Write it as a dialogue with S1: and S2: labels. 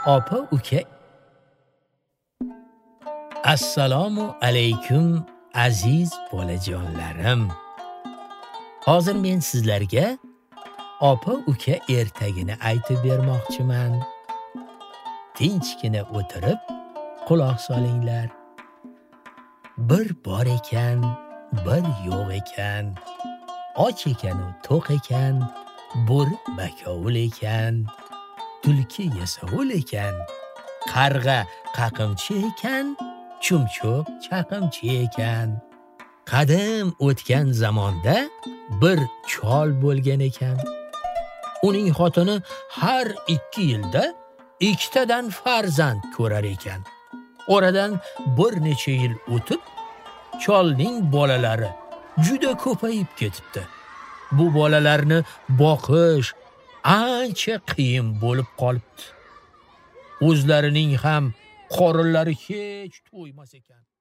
S1: opa uka. Assalomu alaykum aziz bolajonlarim. Hozir men sizlarga opa uka ertagini aytib bermoqchiman. Tinchgina o'tirib quloq solinglar. Bir bor ekan, bir yo'q ekan. Och ekan u to'q ekan, bo'ri bakovul ekan. Tulki yasovul ekan, qarg'a qaqimchi ekan, chumchuq chaqimchi ekan. Qadim o'tgan zamonda bir chol bo'lgan ekan. Uning xotini har 2 yilda 2 tadan farzand ko'rar ekan. Oradan bir necha yil o'tib, cholning bolalari juda ko'payib ketibdi. Bu bolalarni boqish ancha qiyin bo'lib qolibdi. O'zlarining ham qorinlari hech to'ymas ekan.